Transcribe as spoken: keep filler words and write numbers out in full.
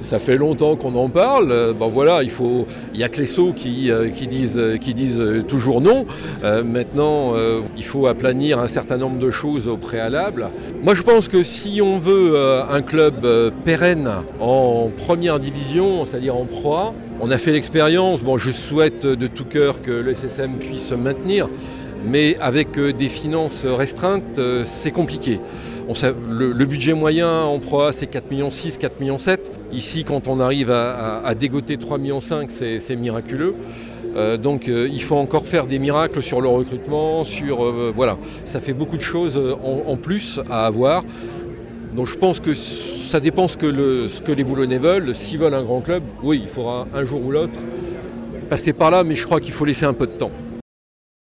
Ça fait longtemps qu'on en parle. Euh, bon voilà, il faut, il y a que les sots qui, euh, qui disent, qui disent toujours non. Euh, maintenant, euh, il faut aplanir un certain nombre de choses au préalable. Moi, je pense que si on veut euh, un club euh, pérenne en première division, c'est-à-dire en Pro A, on a fait l'expérience. Bon, je souhaite de tout cœur que le S S M puisse se maintenir, mais avec euh, des finances restreintes, euh, c'est compliqué. On sait, le, le budget moyen en Pro A, c'est quatre virgule six millions, quatre virgule sept millions. Ici, quand on arrive à, à, à dégoter trois virgule cinq millions, c'est, c'est miraculeux. Euh, donc euh, il faut encore faire des miracles sur le recrutement, sur euh, voilà, ça fait beaucoup de choses en, en plus à avoir. Donc je pense que ça dépend ce que, le, ce que les Boulonnais veulent. S'ils veulent un grand club, oui, il faudra un jour ou l'autre passer par là, mais je crois qu'il faut laisser un peu de temps.